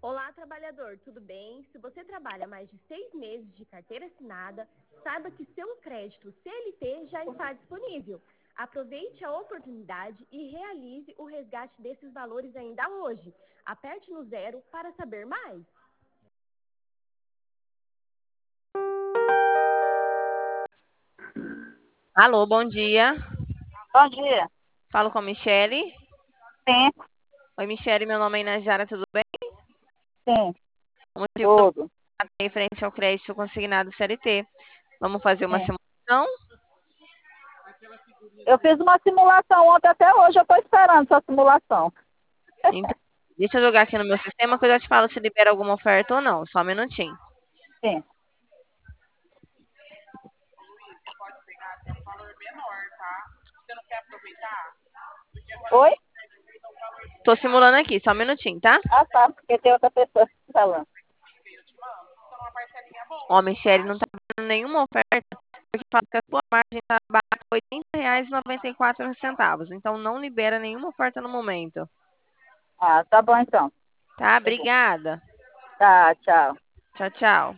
Olá, trabalhador, tudo bem? Se você trabalha mais de 6 meses de carteira assinada, saiba que seu crédito CLT já está disponível. Aproveite a oportunidade e realize o resgate desses valores ainda hoje. Aperte no 0 para saber mais. Alô, bom dia. Bom dia. Falo com a Michele. Sim, Oi, Michele, meu nome é Inajara, tudo bem? sim, O motivo do tudo. em frente ao crédito consignado CLT. Vamos fazer uma Sim. simulação? Eu fiz uma simulação ontem, até hoje eu estou esperando essa simulação. Então, deixa eu jogar aqui no meu sistema que eu já te falo se libera alguma oferta ou não. Só um minutinho. Sim. Oi? Tô simulando aqui, só um minutinho, tá? Ah, tá, porque tem outra pessoa falando. Ó, Michele, não tá dando nenhuma oferta, porque fala que a sua margem tá abaixo de R$ 80,94. Então, não libera nenhuma oferta no momento. Ah, tá bom então. Tá? Obrigada. Tá, tchau. Tchau, tchau.